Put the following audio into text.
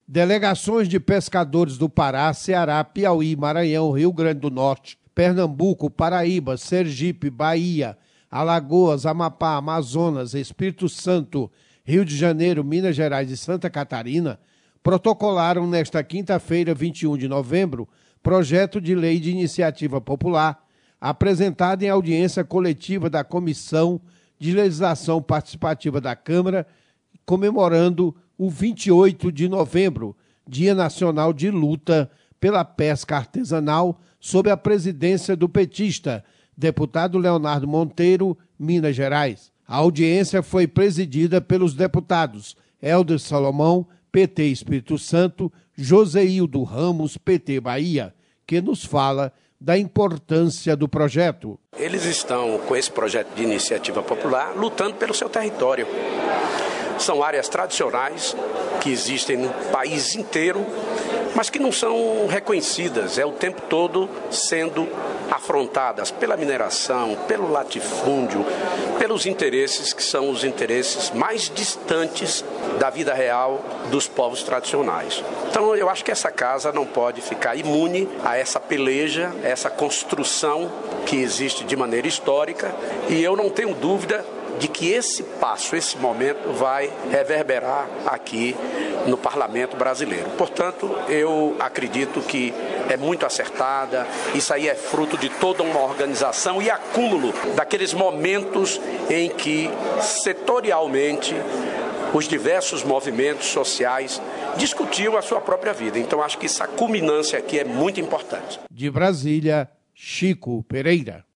Delegações de pescadores do Pará, Ceará, Piauí, Maranhão, Rio Grande do Norte, Pernambuco, Paraíba, Sergipe, Bahia, Alagoas, Amapá, Amazonas, Espírito Santo, Rio de Janeiro, Minas Gerais e Santa Catarina protocolaram nesta quinta-feira, 21 de novembro, projeto de lei de iniciativa popular apresentado em audiência coletiva da Comissão de Legislação Participativa da Câmara, comemorando o 28 de novembro, Dia Nacional de Luta pela Pesca Artesanal, sob a presidência do petista, deputado Leonardo Monteiro, Minas Gerais. A audiência foi presidida pelos deputados Helder Salomão, PT Espírito Santo, Joseildo Ramos, PT Bahia, que nos fala da importância do projeto. Eles estão, com esse projeto de iniciativa popular, lutando pelo seu território. São áreas tradicionais que existem no país inteiro, mas que não são reconhecidas, o tempo todo sendo afrontadas pela mineração, pelo latifúndio, pelos interesses que são os interesses mais distantes da vida real dos povos tradicionais. Então eu acho que essa casa não pode ficar imune a essa peleja, a essa construção que existe de maneira histórica, e eu não tenho dúvida de que esse passo, esse momento vai reverberar aqui no Parlamento brasileiro. Portanto, eu acredito que é muito acertada, isso aí é fruto de toda uma organização e acúmulo daqueles momentos em que, setorialmente, os diversos movimentos sociais discutiam a sua própria vida. Então, acho que essa culminância aqui é muito importante. De Brasília, Chico Pereira.